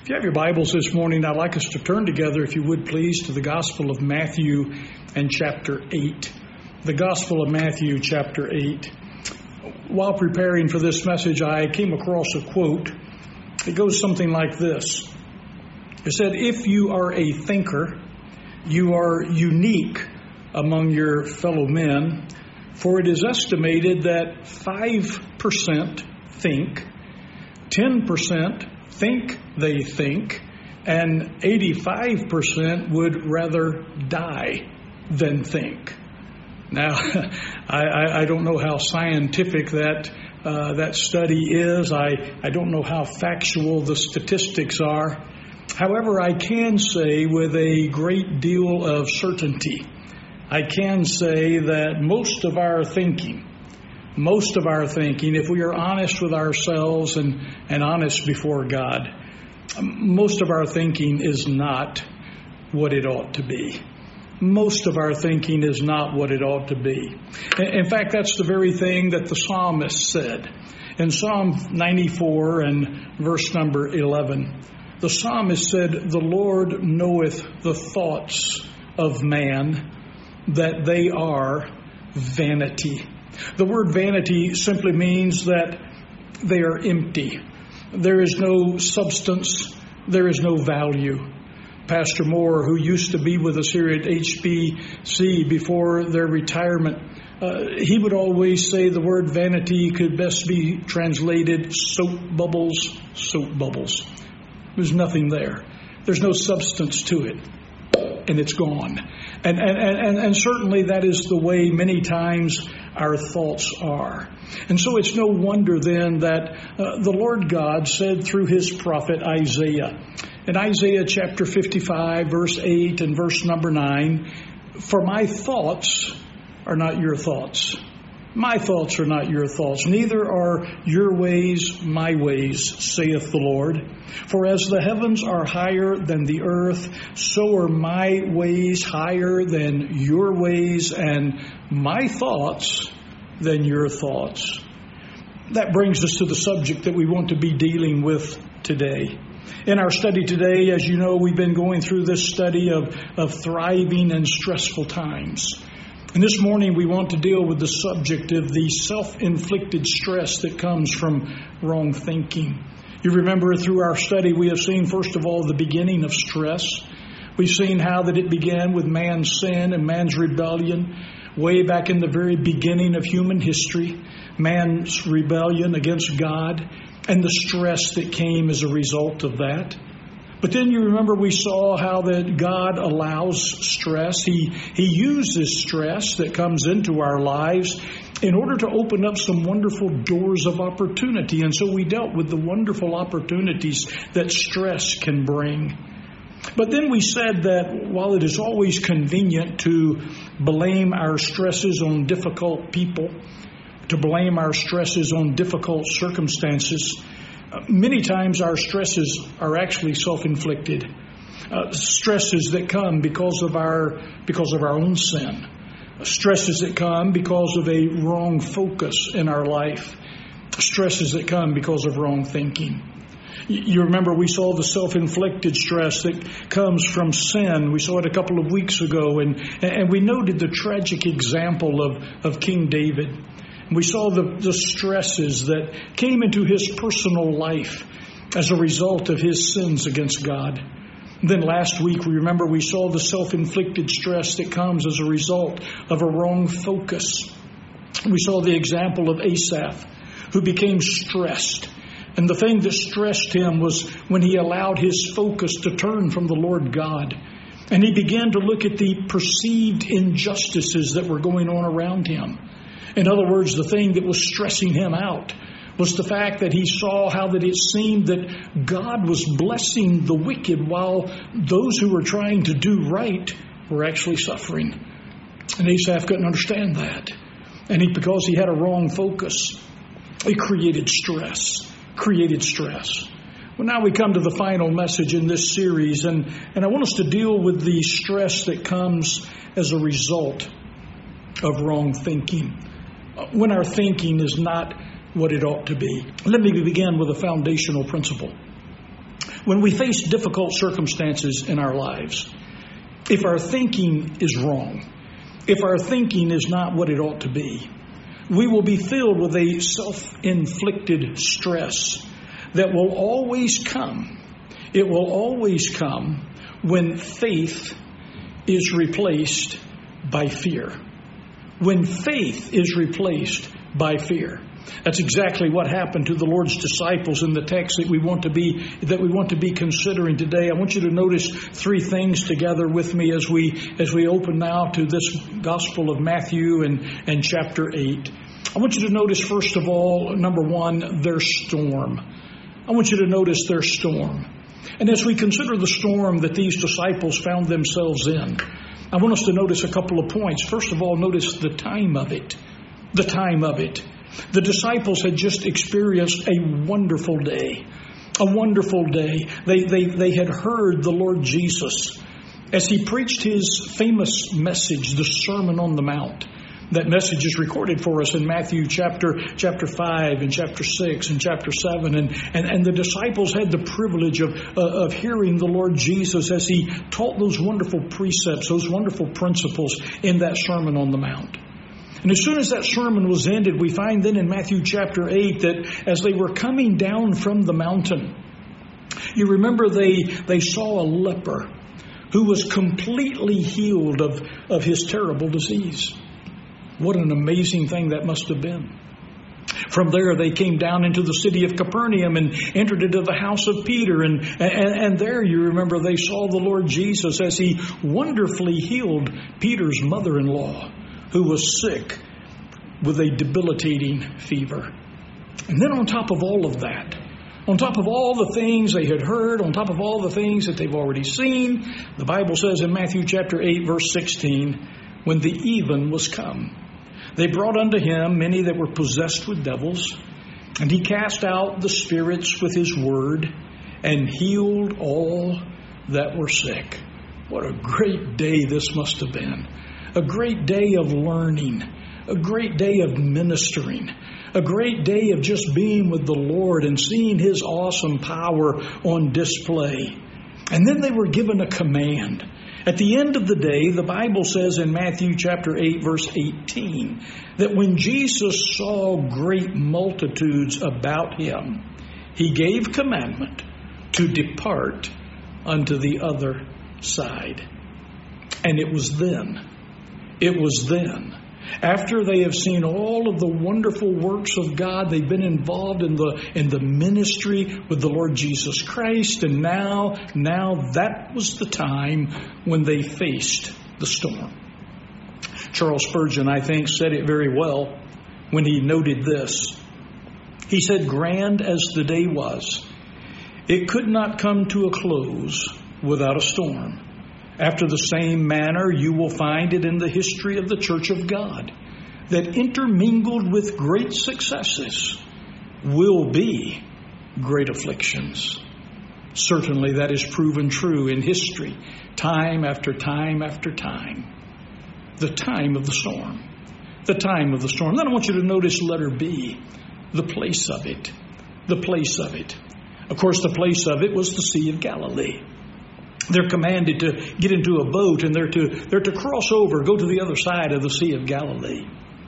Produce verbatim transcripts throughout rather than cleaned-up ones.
If you have your Bibles this morning, I'd like us to turn together, if you would please, to the Gospel of Matthew and chapter eight. The Gospel of Matthew, chapter eight. While preparing for this message, I came across a quote. It goes something like this. It said, "If you are a thinker, you are unique among your fellow men, for it is estimated that five percent think, ten percent think they think, and eighty-five percent would rather die than think." Now, I, I, I don't know how scientific that uh, that study is. I, I don't know how factual the statistics are. However, I can say with a great deal of certainty, I can say that most of our thinking, most of our thinking, if we are honest with ourselves and, and honest before God, most of our thinking is not what it ought to be. Most of our thinking is not what it ought to be. In fact, that's the very thing that the psalmist said. In Psalm ninety-four and verse number eleven, the psalmist said, "The Lord knoweth the thoughts of man, that they are vanity." The word vanity simply means that they are empty. There is no substance. There is no value. Pastor Moore, who used to be with us here at H B C before their retirement, uh, he would always say the word vanity could best be translated soap bubbles, soap bubbles. There's nothing there. There's no substance to it. And it's gone. And, and, and, and certainly that is the way many times our thoughts are. And so it's no wonder then that uh, the Lord God said through his prophet Isaiah, in Isaiah chapter fifty-five, verse eight and verse number nine, "For my thoughts are not your thoughts. My thoughts are not your thoughts. Neither are your ways my ways, saith the Lord. For as the heavens are higher than the earth, so are my ways higher than your ways, and my thoughts than your thoughts." That brings us to the subject that we want to be dealing with today. In our study today, as you know, we've been going through this study of, of thriving in stressful times. And this morning we want to deal with the subject of the self-inflicted stress that comes from wrong thinking. You remember through our study we have seen, first of all, the beginning of stress. We've seen how that it began with man's sin and man's rebellion way back in the very beginning of human history. Man's rebellion against God and the stress that came as a result of that. But then you remember we saw how that God allows stress. He, he uses stress that comes into our lives in order to open up some wonderful doors of opportunity. And so we dealt with the wonderful opportunities that stress can bring. But then we said that while it is always convenient to blame our stresses on difficult people, to blame our stresses on difficult circumstances, many times our stresses are actually self-inflicted. Uh, stresses that come because of our because of our own sin. Stresses that come because of a wrong focus in our life. Stresses that come because of wrong thinking. You remember we saw the self-inflicted stress that comes from sin. We saw it a couple of weeks ago, and, and we noted the tragic example of, of King David. We saw the, the stresses that came into his personal life as a result of his sins against God. And then last week, we remember we saw the self-inflicted stress that comes as a result of a wrong focus. We saw the example of Asaph, who became stressed. And the thing that stressed him was when he allowed his focus to turn from the Lord God. And he began to look at the perceived injustices that were going on around him. In other words, the thing that was stressing him out was the fact that he saw how that it seemed that God was blessing the wicked while those who were trying to do right were actually suffering. And Asaph couldn't understand that. And he, because he had a wrong focus, it created stress, created stress. Well, now we come to the final message in this series, and, and I want us to deal with the stress that comes as a result of wrong thinking. When our thinking is not what it ought to be. Let me begin with a foundational principle. When we face difficult circumstances in our lives, if our thinking is wrong, if our thinking is not what it ought to be, we will be filled with a self-inflicted stress that will always come. It will always come when faith is replaced by fear. When faith is replaced by fear. That's exactly what happened to the Lord's disciples in the text that we want to be that we want to be considering today. I want you to notice three things together with me as we as we open now to this Gospel of Matthew and, and chapter eight. I want you to notice, first of all, number one, their storm. I want you to notice their storm. And as we consider the storm that these disciples found themselves in, I want us to notice a couple of points. First of all, notice the time of it. The time of it. The disciples had just experienced a wonderful day. A wonderful day. They, they, they had heard the Lord Jesus as he preached his famous message, the Sermon on the Mount. That message is recorded for us in Matthew chapter chapter five and chapter six and chapter seven. And, and, and the disciples had the privilege of, uh, of hearing the Lord Jesus as he taught those wonderful precepts, those wonderful principles in that Sermon on the Mount. And as soon as that sermon was ended, we find then in Matthew chapter eight that as they were coming down from the mountain, you remember they, they saw a leper who was completely healed of, of his terrible disease. What an amazing thing that must have been. From there, they came down into the city of Capernaum and entered into the house of Peter. And, and, and there, you remember, they saw the Lord Jesus as he wonderfully healed Peter's mother-in-law, who was sick with a debilitating fever. And then on top of all of that, on top of all the things they had heard, on top of all the things that they've already seen, the Bible says in Matthew chapter eight, verse sixteen, when the even was come, they brought unto him many that were possessed with devils, and he cast out the spirits with his word, and healed all that were sick. What a great day this must have been. A great day of learning, a great day of ministering, a great day of just being with the Lord and seeing his awesome power on display. And then they were given a command. At the end of the day, the Bible says in Matthew chapter eight, verse eighteen, that when Jesus saw great multitudes about him, he gave commandment to depart unto the other side. And it was then, it was then, after they have seen all of the wonderful works of God, they've been involved in the in the ministry with the Lord Jesus Christ, and now, now that was the time when they faced the storm. Charles Spurgeon, I think, said it very well when he noted this. He said, "Grand as the day was, it could not come to a close without a storm. After the same manner, you will find it in the history of the Church of God, that intermingled with great successes will be great afflictions." Certainly that is proven true in history, time after time after time. The time of the storm. The time of the storm. Then I want you to notice letter B, the place of it. The place of it. Of course, the place of it was the Sea of Galilee. They're commanded to get into a boat, and they're to they're to cross over, go to the other side of the Sea of Galilee.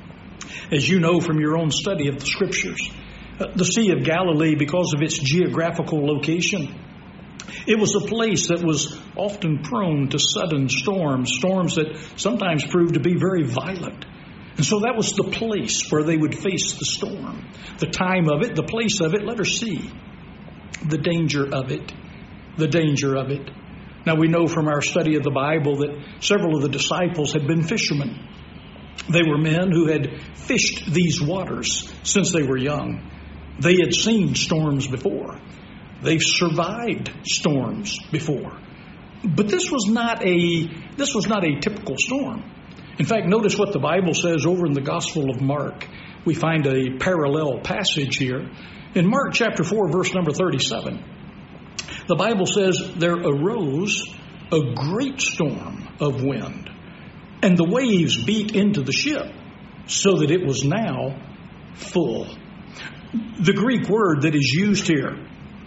As you know from your own study of the Scriptures, the Sea of Galilee, because of its geographical location, it was a place that was often prone to sudden storms, storms that sometimes proved to be very violent. And so that was the place where they would face the storm. The time of it, the place of it, letter C, the danger of it, the danger of it. Now, we know from our study of the Bible that several of the disciples had been fishermen. They were men who had fished these waters since they were young. They had seen storms before. They've survived storms before. But this was not a this was not a typical storm. In fact, notice what the Bible says over in the Gospel of Mark. We find a parallel passage here. In Mark chapter four, verse number thirty-seven. The Bible says, there arose a great storm of wind, and the waves beat into the ship, so that it was now full. The Greek word that is used here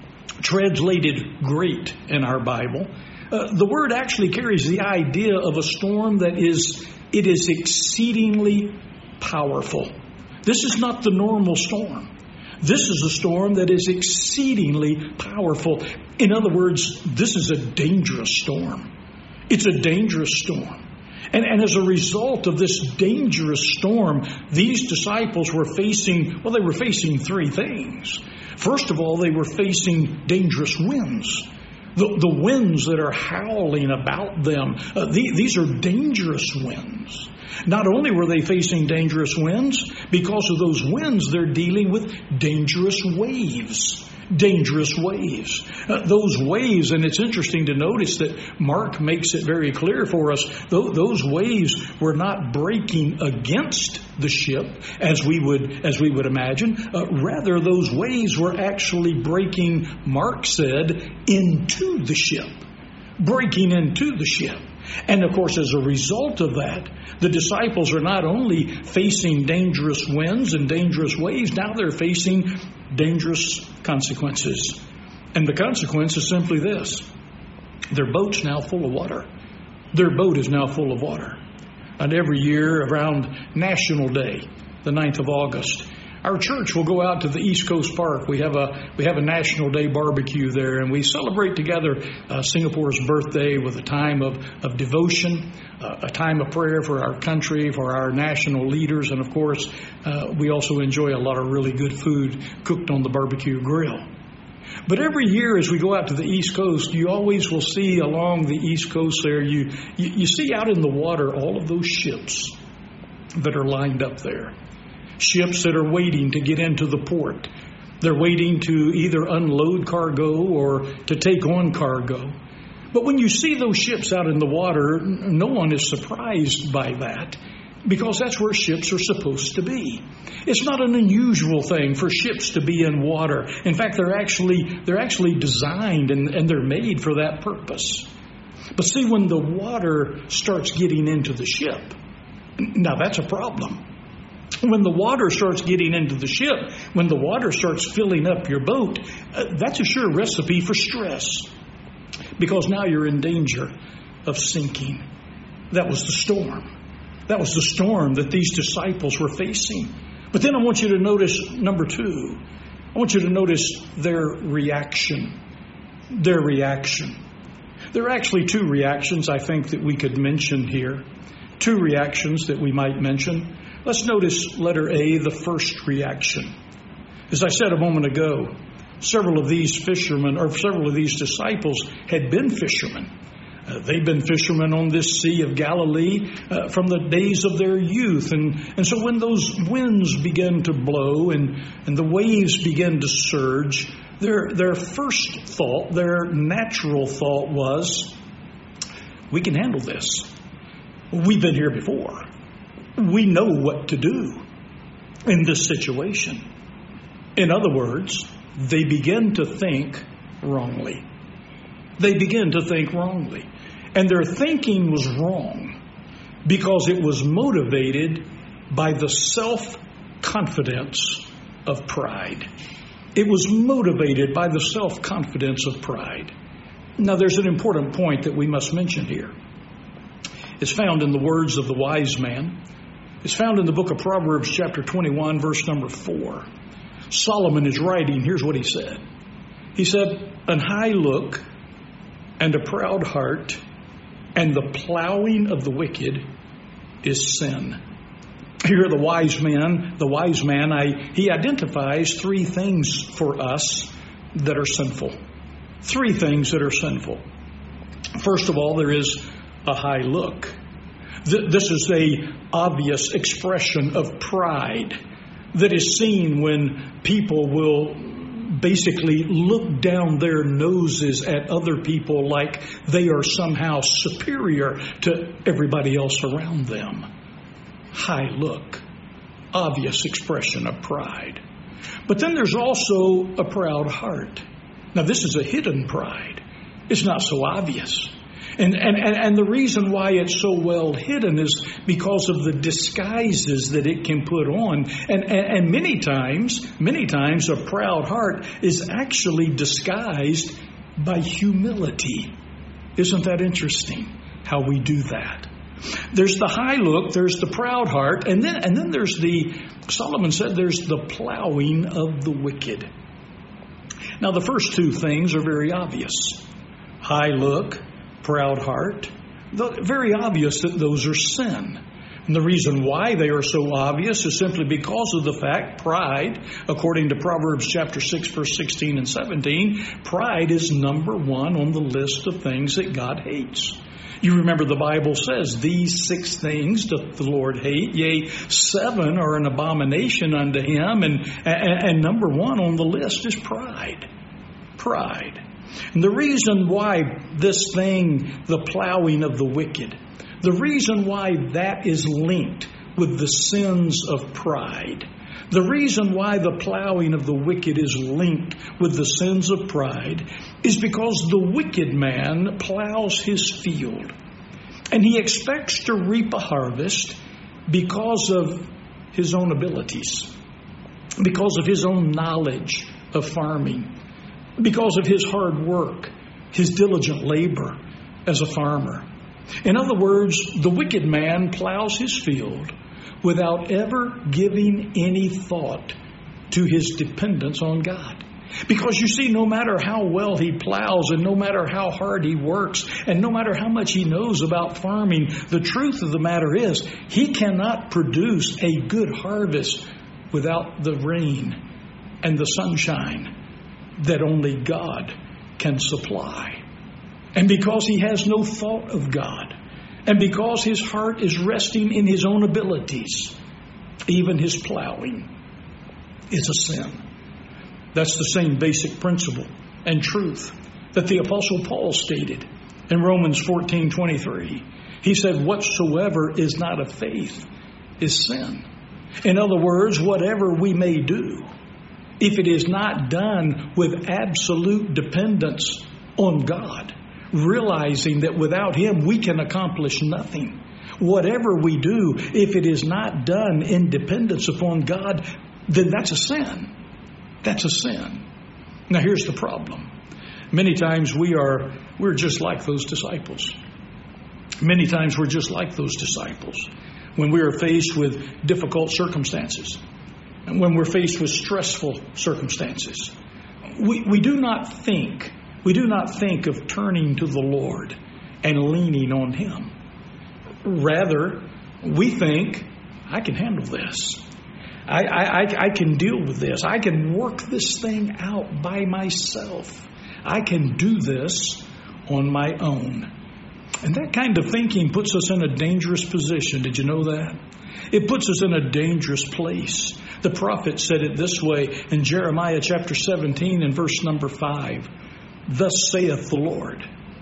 translated great in our Bible. Uh, the word actually carries the idea of a storm that is, it is exceedingly powerful. This is not the normal storm. This is a storm that is exceedingly powerful. In other words, this is a dangerous storm. It's a dangerous storm. And, and as a result of this dangerous storm, these disciples were facing, well, they were facing three things. First of all, they were facing dangerous winds. The, the winds that are howling about them, uh, the, these are dangerous winds. Not only were they facing dangerous winds, because of those winds, they're dealing with dangerous waves. Dangerous waves. Uh, those waves, and it's interesting to notice that Mark makes it very clear for us, th- those waves were not breaking against the ship as we would as we would imagine. Uh, rather, those waves were actually breaking, Mark said, into the ship. Breaking into the ship. And of course, as a result of that, the disciples are not only facing dangerous winds and dangerous waves, now they're facing dangerous consequences. And the consequence is simply this. Their boat's now full of water. Their boat is now full of water. And every year around National Day, the ninth of August, our church will go out to the East Coast Park. We have a we have a National Day barbecue there, and we celebrate together uh, Singapore's birthday with a time of, of devotion, uh, a time of prayer for our country, for our national leaders, and of course, uh, we also enjoy a lot of really good food cooked on the barbecue grill. But every year as we go out to the East Coast, you always will see along the East Coast there, you, you, you see out in the water all of those ships that are lined up there. Ships that are waiting to get into the port. They're waiting to either unload cargo or to take on cargo. But when you see those ships out in the water, no one is surprised by that, because that's where ships are supposed to be. It's not an unusual thing for ships to be in water. In fact, they're actually they're actually designed and, and they're made for that purpose. But see, when the water starts getting into the ship, now that's a problem. When the water starts getting into the ship, when the water starts filling up your boat, uh, that's a sure recipe for stress, because now you're in danger of sinking. That was the storm. That was the storm that these disciples were facing. But then I want you to notice number two. I want you to notice their reaction. Their reaction. There are actually two reactions I think that we could mention here. Two reactions that we might mention. Let's notice letter A, the first reaction. As I said a moment ago, several of these fishermen, or several of these disciples, had been fishermen. Uh, they'd been fishermen on this Sea of Galilee uh, from the days of their youth. And, and so when those winds began to blow and, and the waves began to surge, their, their first thought, their natural thought was, we can handle this. We've been here before. We know what to do in this situation. In other words, they begin to think wrongly. They begin to think wrongly. And their thinking was wrong because it was motivated by the self-confidence of pride. It was motivated by the self-confidence of pride. Now, there's an important point that we must mention here. It's found in the words of the wise man. It's found in the book of Proverbs, chapter twenty-one, verse number four. Solomon is writing. Here's what he said. He said, an high look and a proud heart and the plowing of the wicked is sin. Here the wise man, the wise man, I, he identifies three things for us that are sinful. Three things that are sinful. First of all, there is a high look. This is an obvious expression of pride that is seen when people will basically look down their noses at other people like they are somehow superior to everybody else around them. High look, obvious expression of pride. But then there's also a proud heart. Now, this is a hidden pride. It's not so obvious. And, and, and, and the reason why it's so well hidden is because of the disguises that it can put on. And, and, and many times, many times a proud heart is actually disguised by humility. Isn't that interesting how we do that? There's the high look, there's the proud heart, and then and then there's the, Solomon said, there's the plowing of the wicked. Now the first two things are very obvious. High look, proud heart. Very obvious that those are sin. And the reason why they are so obvious is simply because of the fact pride, according to Proverbs chapter six, verse sixteen and seventeen, pride is number one on the list of things that God hates. You remember the Bible says, these six things doth the Lord hate, yea, seven are an abomination unto him, and, and, and number one on the list is pride. Pride. And the reason why this thing, the plowing of the wicked, the reason why that is linked with the sins of pride, the reason why the plowing of the wicked is linked with the sins of pride is because the wicked man plows his field and he expects to reap a harvest because of his own abilities, because of his own knowledge of farming, because of his hard work, his diligent labor as a farmer. In other words, the wicked man plows his field without ever giving any thought to his dependence on God. Because you see, no matter how well he plows and no matter how hard he works and no matter how much he knows about farming, the truth of the matter is he cannot produce a good harvest without the rain and the sunshine that only God can supply. And because he has no thought of God, and because his heart is resting in his own abilities, even his plowing is a sin. That's the same basic principle and truth that the Apostle Paul stated in Romans fourteen twenty-three. He said, whatsoever is not of faith is sin. In other words, whatever we may do, if it is not done with absolute dependence on God, realizing that without him we can accomplish nothing. Whatever we do, if it is not done in dependence upon God, then that's a sin. That's a sin. Now here's the problem. Many times we are, we're just like those disciples. Many times we're just like those disciples when we are faced with difficult circumstances and when we're faced with stressful circumstances. We, we do not think We do not think of turning to the Lord and leaning on him. Rather, we think, I can handle this. I, I, I can deal with this. I can work this thing out by myself. I can do this on my own. And that kind of thinking puts us in a dangerous position. Did you know that? It puts us in a dangerous place. The prophet said it this way in Jeremiah chapter seventeen and verse number five. Thus saith the Lord,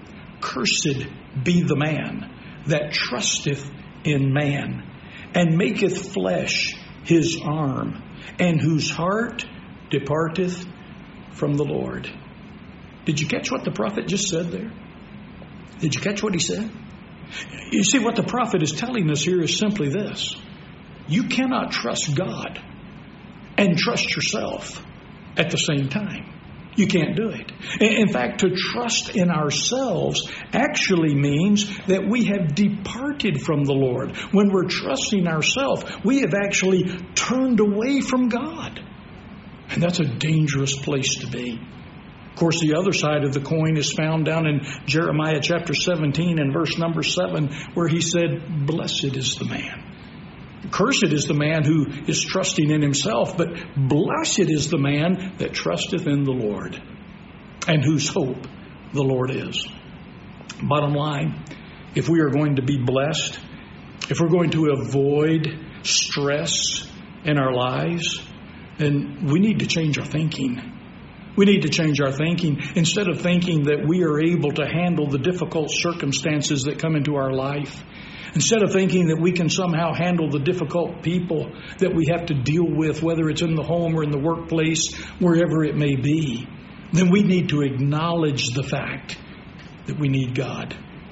cursed be the man that trusteth in man, and maketh flesh his arm, and whose heart departeth from the Lord. Did you catch what the prophet just said there? Did you catch what he said? You see, what the prophet is telling us here is simply this. You cannot trust God and trust yourself at the same time. You can't do it. In fact, to trust in ourselves actually means that we have departed from the Lord. When we're trusting ourselves, we have actually turned away from God. And that's a dangerous place to be. Of course, the other side of the coin is found down in Jeremiah chapter seventeen and verse number seven, where he said, blessed is the man. Cursed is the man who is trusting in himself, but blessed is the man that trusteth in the Lord, and whose hope the Lord is. Bottom line, if we are going to be blessed, if we're going to avoid stress in our lives, then we need to change our thinking. We need to change our thinking. Instead of thinking that we are able to handle the difficult circumstances that come into our life, instead of thinking that we can somehow handle the difficult people that we have to deal with, whether it's in the home or in the workplace, wherever it may be, then we need to acknowledge the fact that we need God.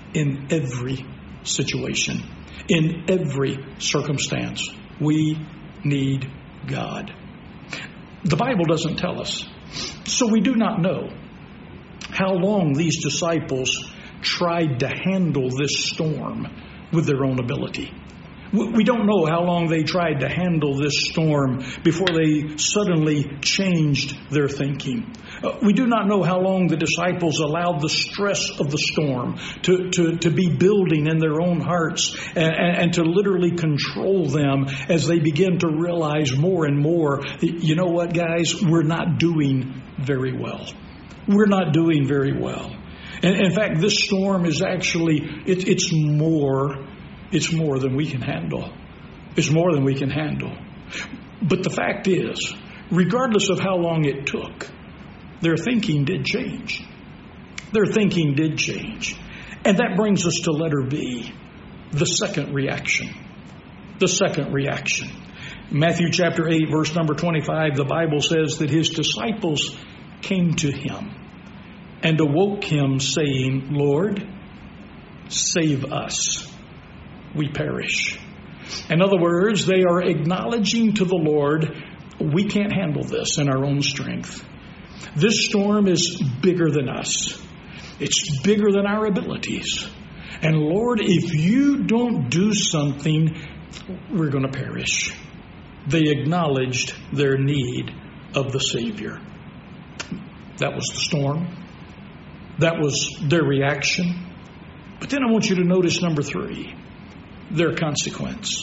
in every situation, in every circumstance. We need God. The Bible doesn't tell us. So we do not know how long these disciples tried to handle this storm with their own ability. We don't know how long they tried to handle this storm before they suddenly changed their thinking. Uh, we do not know how long the disciples allowed the stress of the storm to, to, to be building in their own hearts and, and to literally control them as they begin to realize more and more, you know what, guys, we're not doing very well. We're not doing very well. And in fact, this storm is actually, it, it's more It's more than we can handle. It's more than we can handle. But the fact is, regardless of how long it took, their thinking did change. Their thinking did change. And that brings us to letter B, the second reaction. The second reaction. Matthew chapter eight, verse number twenty-five, the Bible says that his disciples came to him and awoke him, saying, Lord, save us. We perish. In other words, they are acknowledging to the Lord, we can't handle this in our own strength. This storm is bigger than us. It's bigger than our abilities. And Lord, if you don't do something, we're going to perish. They acknowledged their need of the Savior. That was the storm. That was their reaction. But then I want you to notice number three. Their consequence.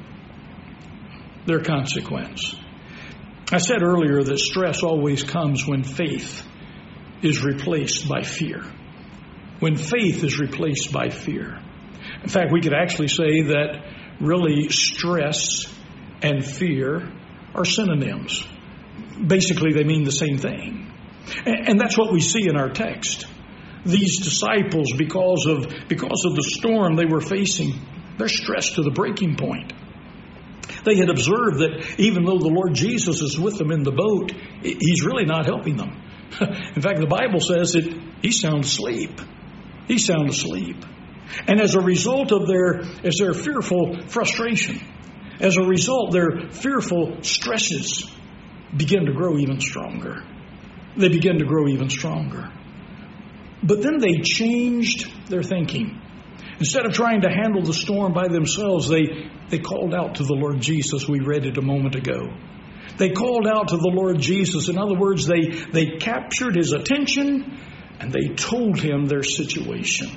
Their consequence. I said earlier that stress always comes when faith is replaced by fear. When faith is replaced by fear. In fact, we could actually say that really stress and fear are synonyms. Basically, they mean the same thing. And that's what we see in our text. These disciples, because of, because of the storm they were facing, they're stressed to the breaking point. They had observed that even though the Lord Jesus is with them in the boat, He's really not helping them. In fact, the Bible says that He's sound asleep. He's sound asleep. And as a result of their, as their fearful frustration, as a result, their fearful stresses begin to grow even stronger. They begin to grow even stronger. But then they changed their thinking. Instead of trying to handle the storm by themselves, they, they called out to the Lord Jesus. We read it a moment ago. They called out to the Lord Jesus. In other words, they, they captured His attention and they told Him their situation.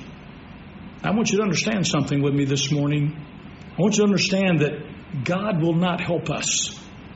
I want you to understand something with me this morning. I want you to understand that God will not help us.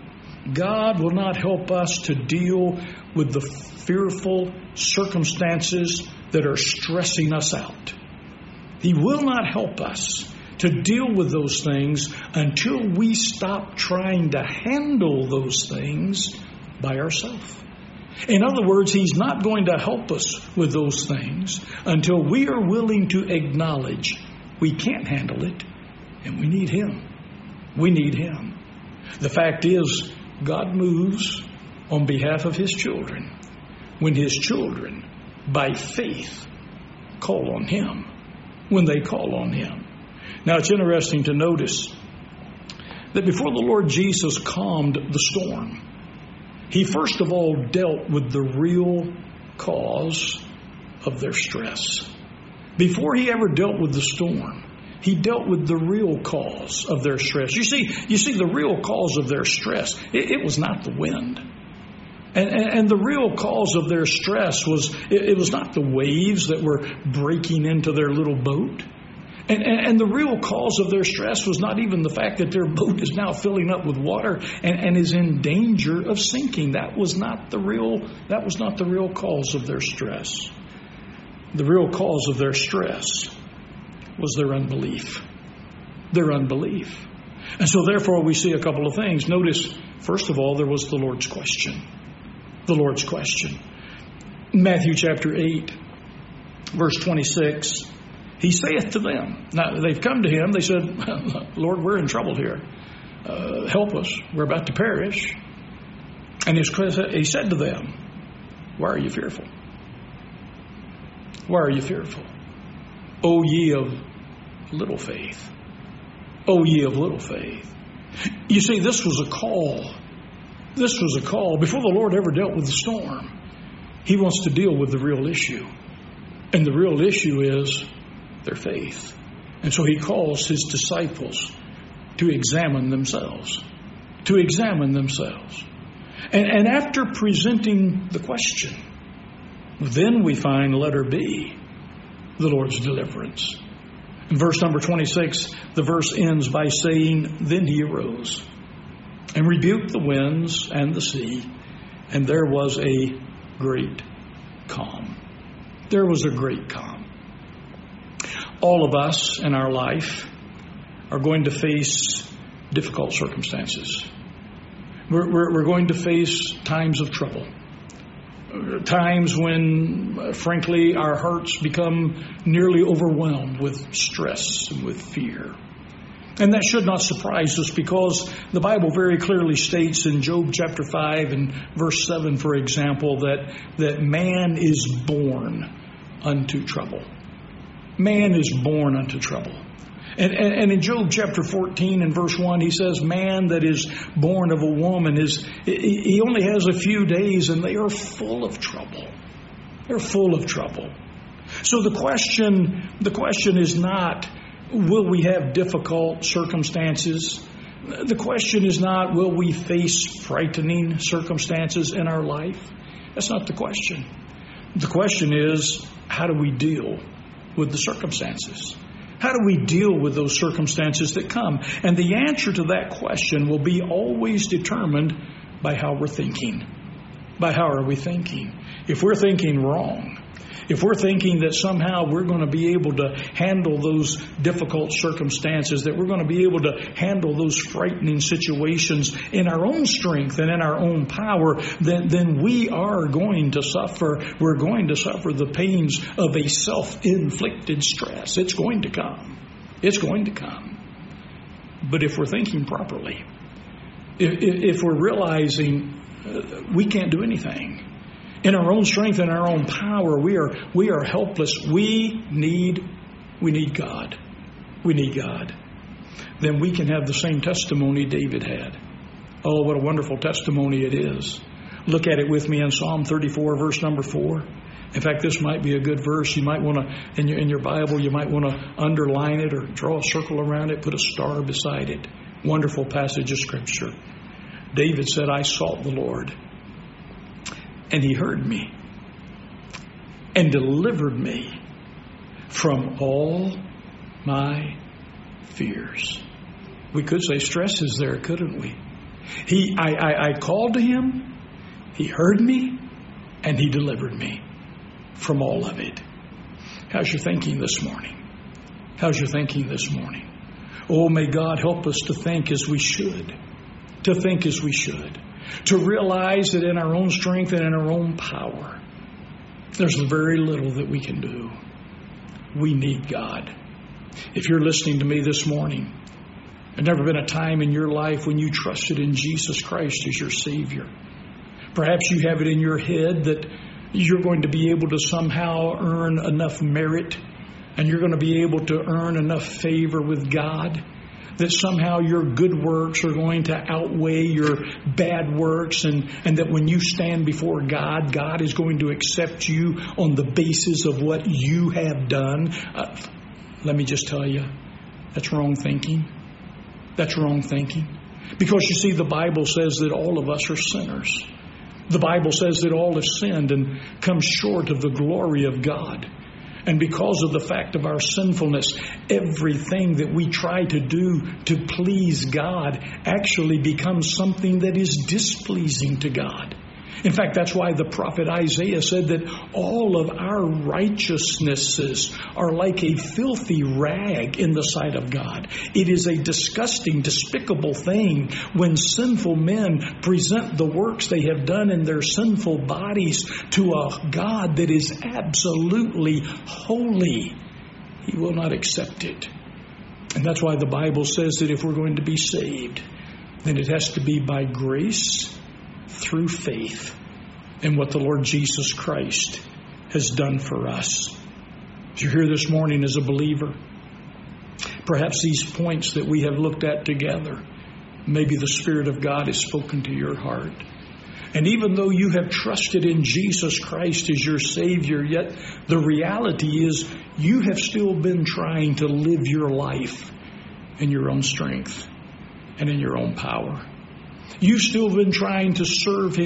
God will not help us to deal with the fearful circumstances that are stressing us out. He will not help us to deal with those things until we stop trying to handle those things by ourselves. In other words, He's not going to help us with those things until we are willing to acknowledge we can't handle it and we need Him. We need Him. The fact is, God moves on behalf of His children when His children, by faith, call on Him. When they call on Him. Now, it's interesting to notice that before the Lord Jesus calmed the storm, He first of all dealt with the real cause of their stress. Before He ever dealt with the storm, He dealt with the real cause of their stress. You see, you see, the real cause of their stress, it, it was not the wind. And, and, and the real cause of their stress was, it, it was not the waves that were breaking into their little boat. And, and, and the real cause of their stress was not even the fact that their boat is now filling up with water and, and is in danger of sinking. That was not the real, that was not the real cause of their stress. The real cause of their stress was their unbelief. Their unbelief. And so therefore we see a couple of things. Notice, first of all, there was the Lord's question. The Lord's question. Matthew chapter eight, verse twenty-six. He saith to them. Now, they've come to Him. They said, Lord, we're in trouble here. Uh, help us. We're about to perish. And He said to them, why are you fearful? Why are you fearful? O ye of little faith. O ye of little faith. You see, this was a call. This was a call. Before the Lord ever dealt with the storm, He wants to deal with the real issue. And the real issue is their faith. And so He calls His disciples to examine themselves. To examine themselves. And, and after presenting the question, then we find letter B, the Lord's deliverance. In verse number twenty-six, the verse ends by saying, Then He arose and rebuked the winds and the sea, and there was a great calm. There was a great calm. All of us in our life are going to face difficult circumstances. We're, we're, we're going to face times of trouble. Times when, uh, frankly, our hearts become nearly overwhelmed with stress and with fear. And that should not surprise us, because the Bible very clearly states in Job chapter five and verse seven, for example, that, that man is born unto trouble. Man is born unto trouble. And, and, and in Job chapter fourteen and verse one, he says, man that is born of a woman, is he only has a few days and they are full of trouble. They're full of trouble. So the question, the question is not, will we have difficult circumstances? The question is not, will we face frightening circumstances in our life? That's not the question. The question is, how do we deal with the circumstances? How do we deal with those circumstances that come? And the answer to that question will be always determined by how we're thinking. By how are we thinking? If we're thinking wrong, if we're thinking that somehow we're going to be able to handle those difficult circumstances, that we're going to be able to handle those frightening situations in our own strength and in our own power, then, then we are going to suffer. We're going to suffer the pains of a self-inflicted stress. It's going to come. It's going to come. But if we're thinking properly, if, if we're realizing uh, we can't do anything, in our own strength and our own power, we are we are helpless. We need we need God. We need God. Then we can have the same testimony David had. Oh, what a wonderful testimony it is. Look at it with me in Psalm thirty-four, verse number four. In fact, this might be a good verse. You might want to, in your, in your Bible, you might want to underline it or draw a circle around it, put a star beside it. Wonderful passage of Scripture. David said, I sought the Lord, and He heard me and delivered me from all my fears. We could say stress is there, couldn't we? He, I, I, I called to Him, He heard me, and He delivered me from all of it. How's your thinking this morning? How's your thinking this morning? Oh, may God help us to think as we should. To think as we should. To realize that in our own strength and in our own power, there's very little that we can do. We need God. If you're listening to me this morning, there's never been a time in your life when you trusted in Jesus Christ as your Savior. Perhaps you have it in your head that you're going to be able to somehow earn enough merit, and you're going to be able to earn enough favor with God, that somehow your good works are going to outweigh your bad works, and, and that when you stand before God, God is going to accept you on the basis of what you have done. Uh, let me just tell you, that's wrong thinking. That's wrong thinking. Because you see, the Bible says that all of us are sinners. The Bible says that all have sinned and come short of the glory of God. And because of the fact of our sinfulness, everything that we try to do to please God actually becomes something that is displeasing to God. In fact, that's why the prophet Isaiah said that all of our righteousnesses are like a filthy rag in the sight of God. It is a disgusting, despicable thing when sinful men present the works they have done in their sinful bodies to a God that is absolutely holy. He will not accept it. And that's why the Bible says that if we're going to be saved, then it has to be by grace through faith in what the Lord Jesus Christ has done for us. If you're here this morning as a believer, perhaps these points that we have looked at together, maybe the Spirit of God has spoken to your heart. And even though you have trusted in Jesus Christ as your Savior, yet the reality is you have still been trying to live your life in your own strength and in your own power. You've still been trying to serve Him